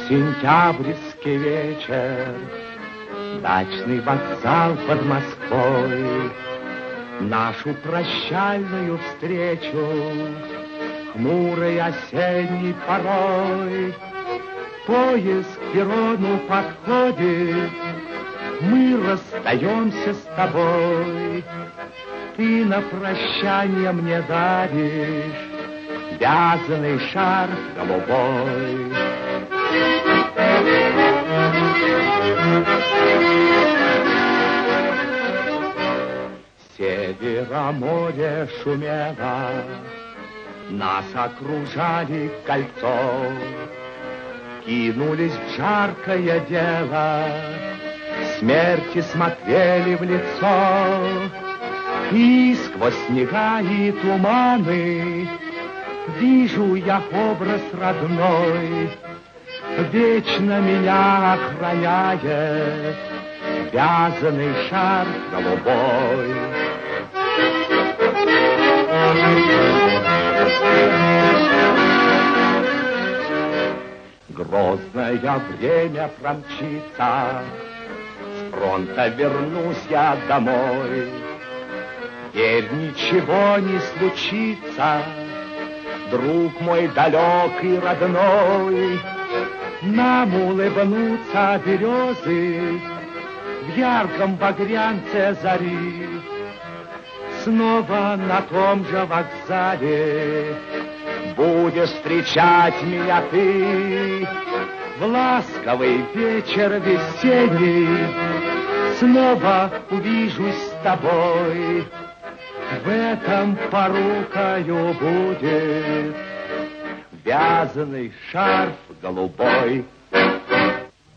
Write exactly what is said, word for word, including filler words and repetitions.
Сентябрьский вечер, дачный вокзал под Москвой, нашу прощальную встречу хмурой осенней порой. Поезд к перрону подходит, мы расстаемся с тобой. Ты на прощание мне даришь вязаный шарф голубой. Севера море шумело, нас окружали кольцо, кинулись в жаркое дело, смерти смотрели в лицо. И сквозь снега и туманы вижу я образ родной, вечно меня охраняет вязаный шарф голубой. Грозное время промчится, с фронта вернусь я домой. Теперь ничего не случится, друг мой далекий родной. Нам улыбнутся березы в ярком багрянце зари. Снова на том же вокзале будешь встречать меня ты. В ласковый вечер весенний снова увижусь с тобой. В этом порукою будет вязаный шарф голубой.